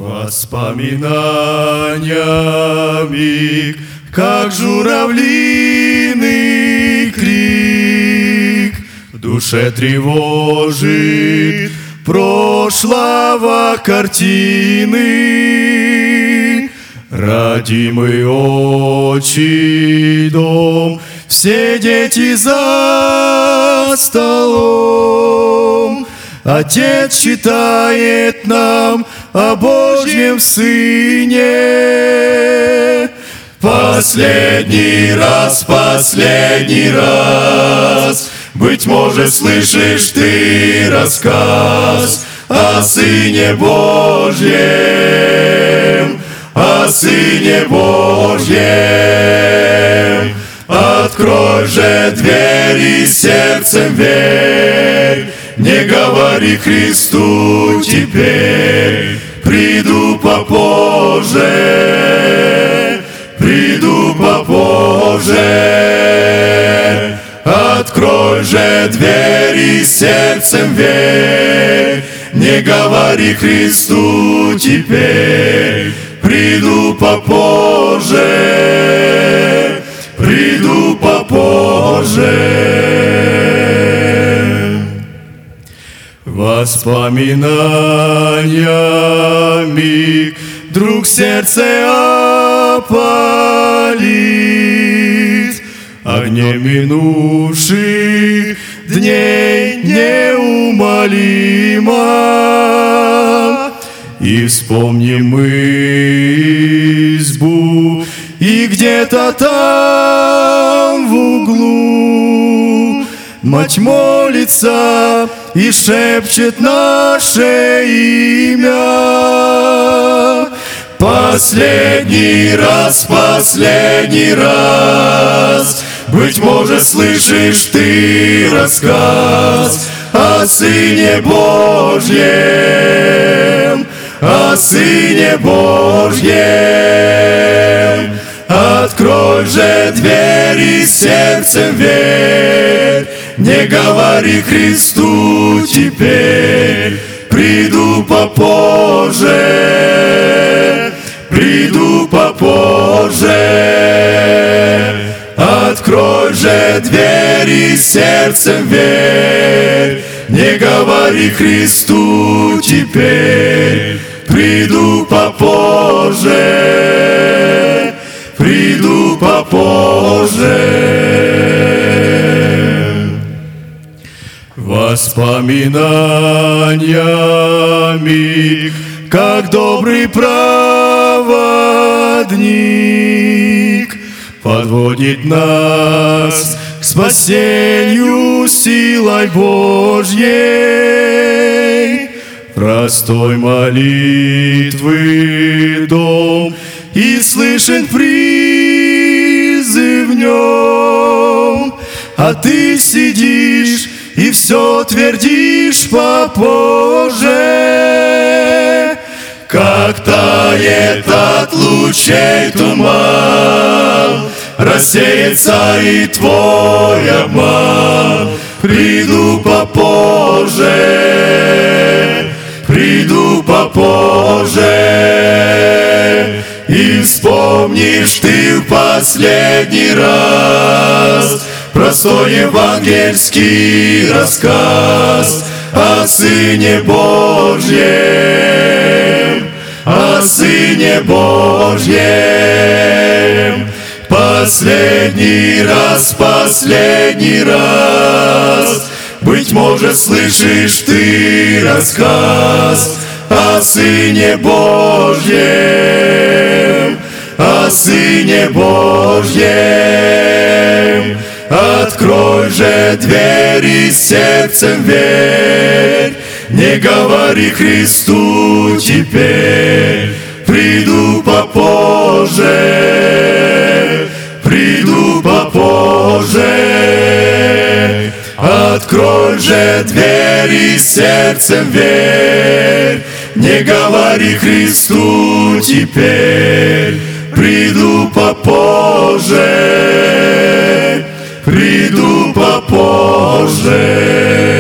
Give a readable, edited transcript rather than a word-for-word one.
Воспоминаниями, как журавлиный крик, в душе тревожит прошлого картины. Родимый отчий дом, все дети за столом. Отец читает нам о Божьем Сыне. Последний раз, быть может, слышишь ты рассказ о Сыне Божьем, о Сыне Божьем. Открой же двери сердцем верь, не говори Христу теперь, приду попозже, приду попозже. Открой же двери сердцем верь, не говори Христу теперь, приду попозже, приду попозже. Воспоминаниями вдруг сердце опалит, огнем минувших дней неумолимо. И вспомним мы избу, и где-то там в углу мать молится и шепчет наше имя. Последний раз, быть может, слышишь ты рассказ о Сыне Божьем, о Сыне Божьем. Открой же двери сердцем верь, не говори Христу теперь, приду попозже, приду попозже. Открой же двери сердцем верь, не говори Христу теперь, приду попозже, приду попозже. Воспоминаниями, как добрый проводник, подводит нас к спасению силой Божьей. Простой молитвы дом, и слышен призыв в нем, а ты сидишь и все твердишь попозже. Как тает от лучей туман, рассеется и твой обман. Приду попозже, приду попозже. И вспомнишь ты в последний раз простой евангельский рассказ о Сыне Божьем, о Сыне Божьем. Последний раз, быть может, слышишь ты рассказ о Сыне Божьем, о Сыне Божьем. Открой же двери сердцем верь, не говори Христу теперь, приду попозже, приду попозже. Открой же двери сердцем верь, не говори Христу теперь, приду попозже, приду попозже.